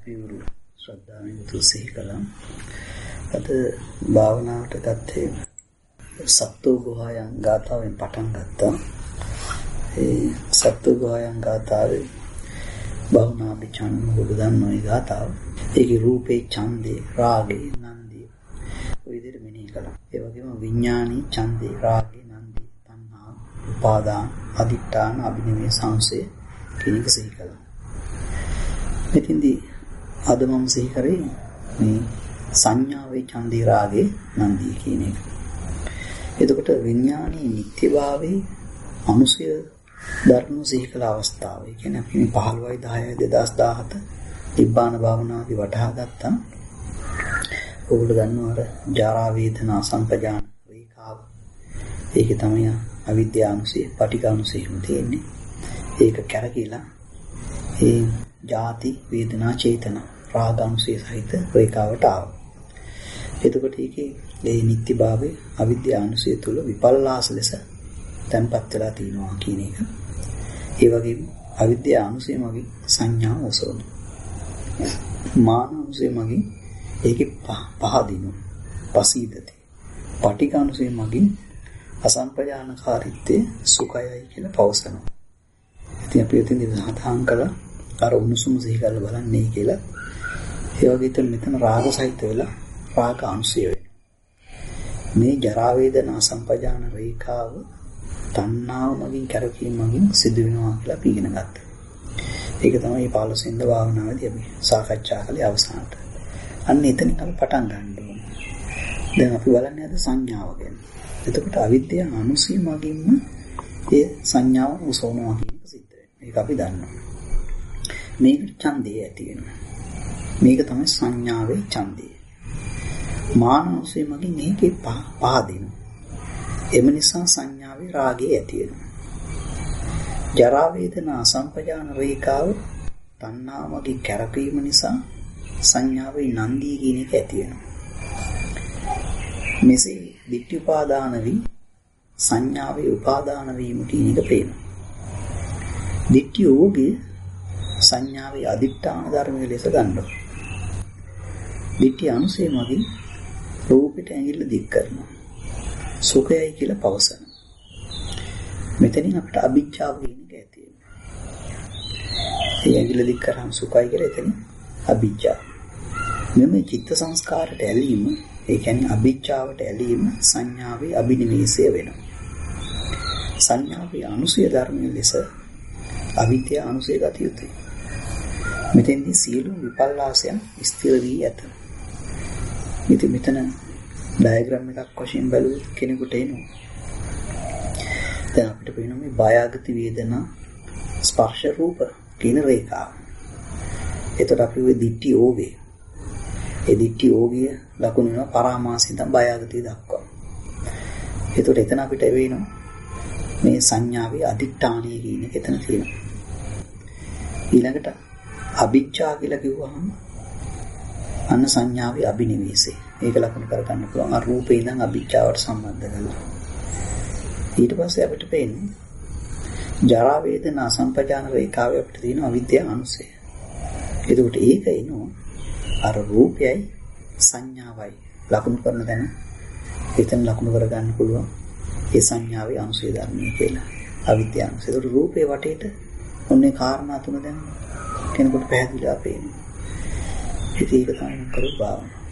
පියුරු ශ්‍රද්ධාවෙන් තුසිහි කළා. අද භාවනාවට ගත්තේ සත්තු ගෝහයන් ගාථාවෙන් පටන් ගත්තා. ඒ සත්තු ගෝහයන් ගාථාවේ භවනාභි ඡන්ද ඔබ දන්නා ඒ ගාථාව. ඒකේ රූපේ ඡන්දේ රාගේ නන්දී ඔය විදිහට මෙනෙහි කළා. ඒ වගේම විඥානී ඡන්දේ රාගේ නන්දී තණ්හා උපාදාන අදිඨාන අභිනිවේ සංසේ කියන එක සිහි කළා. මෙතෙන්දී අද මම සිහි කරේ මේ සංඥාවේ ඡන්දේ රාගේ නන්දී කියන එක. එතකොට විඥානී නිත්‍යභාවයේ අනුසය ධර්ම සිහි කළ අවස්ථාව. ඒ කියන්නේ අපි 15/10 2017 නිබ්බාන භාවනාවේ වටහා ගත්තා. ඔයගොල්ලෝ දන්නවා අර ජරා වේදනා සංපජාන රේඛාව. ඒකේ තමයි අවිද්‍යානුසය, පටිඝානුසයම තියෙන්නේ. ඒක කැරකිලා ඒ ජාති වේදනා චේතනා රාගානුසය සහිත රේඛාවට ආවා. එතකොට ඒකේ මේ නිත්‍යභාවයේ අවිද්‍යානුසය තුල විපල්ලාස ලෙස තැන්පත් වෙලා තියෙනවා කියන එක. ඒ වගේම අවිද්‍යානුසය මගින් සංඥා ඔසවන. මානනුසය මගින් ඒකේ පහදිනවා. පසීදති. පටිඝානුසය මගින් අසම්පජානකාරීත්වයේ සුඛයයි කියලා පවසනවා. ඉතින් අපි එතෙන් සාධාන් කළා අර උණුසුම සිහි කරලා බලන්නේ කියලා. ඒ වගේ මෙතන රාග සහිත වෙලා රාග අංශය වෙනවා. මේ ජරා වේදනා සම්පජාන රේඛාව තණ්හාව මගින් කරකීම මගින් සිදු වෙනවා කියලා අපි ඉගෙන ගත්තා. ඒක තමයි 15 වෙනි භාවනාවේදී අපි සාකච්ඡා කළේ අවසානට. අන්න එතනින් අපි පටන් ගන්න ඕනේ. දැන් අපි බලන්නේ අද සංඥාව ගැන. එතකොට අවිද්‍යාව අනුසය මගින්ම ඒ සංඥාව උසවනවා කියන එක සිද්ධ වෙනවා. ඒක අපි දන්නවා. මේකට ඡන්දය ඇති වෙනවා. මේක තමයි සංඥාවේ ඡන්දය. මානසය මගින් මේකේ පහදිනවා. එම නිසා සංඥාවේ රාගය ඇති වෙනවා. ජරා වේදනා සම්පජාන රේඛාව තණ්හා මගින් කැරපීම නිසා සංඥාවේ නන්දී කියන එක ඇති වෙනවා. මෙසේ ditthi උපාදාන වී සංඥාවේ උපාදාන වීම කියන එක පේනවා. ditthi යෝගේ සංඥාවේ අදිඨාන ධර්මයේ ලෙස ගන්නවා. ditthi අනුසය මගින් රූපෙට ඇඟිල්ල දික් කරනවා. සුඛයයි කියලා පවසන. මෙතනින් අපිට අභිජ්ජාව කියන එක ඇති වෙනවා. ඒ ඇඟිල්ල දික් කරාම සුඛයි කියලා එතන අභිජ්ජා. මෙන්න චිත්ත සංස්කාරයට ඇලීම, ඒ කියන්නේ අභිජ්ජාවට ඇලීම සංඥාවේ අභිනිවේෂය වෙනවා. සංඥාවේ අනුසය ධර්මයේ ලෙස අවිද්‍යා අනුසය ගත යුතුයි. මෙතෙන්දී සියලු විපල්ලාසයන් ස්ථිර වී ඇත. ඉතින් මෙතන ඩයග්‍රෑම් එකක් වශයෙන් බලුවොත් කෙනෙකුට එනවා. දැන් අපිට පේනවා මේ බයගති වේදනා ස්පර්ශ රූප කියන රේඛාව. එතකොට අපි ওই දිට්ඨි ඕගේ. ඒ දිට්ඨි ඕගිය ලකුණු වෙනවා පරාමාසිත බයගති දක්වා. එතකොට එතන අපිට වෙනවා මේ සංඥාවේ අදිඨානීය කියන එක එතන තියෙනවා. ඊළඟට අභිජ්ජා කියලා කිව්වහම අන්න සංඥාවේ අභිනිවේෂය. ඒක ලකුණු කර ගන්න පුළුවන්. අර රූපේ ඉඳන් අභිජ්ජාවට සම්බන්ධ කරලා. ඊට පස්සේ අපිට පේන්නේ ජරා වේදනා සම්පජාන රේඛාවේ අපිට තියෙන අවිද්‍යාව අනුසය. එතකොට ඒක එනවා අර රූපයයි සංඥාවයි ලකුණු කරන තැන එතන ලකුණු කර ගන්න පුළුවන්. ඒ සංඥාවේ අනුසය ධර්මයේ කියලා. අවිද්‍යාව අනුසය. ඒකට රූපේ වටේට ඔන්නේ කාරණා තුන දැන් කෙනෙකුට පැහැදිලිව පේනවා. ඒක තමයි කරු භාවනාව.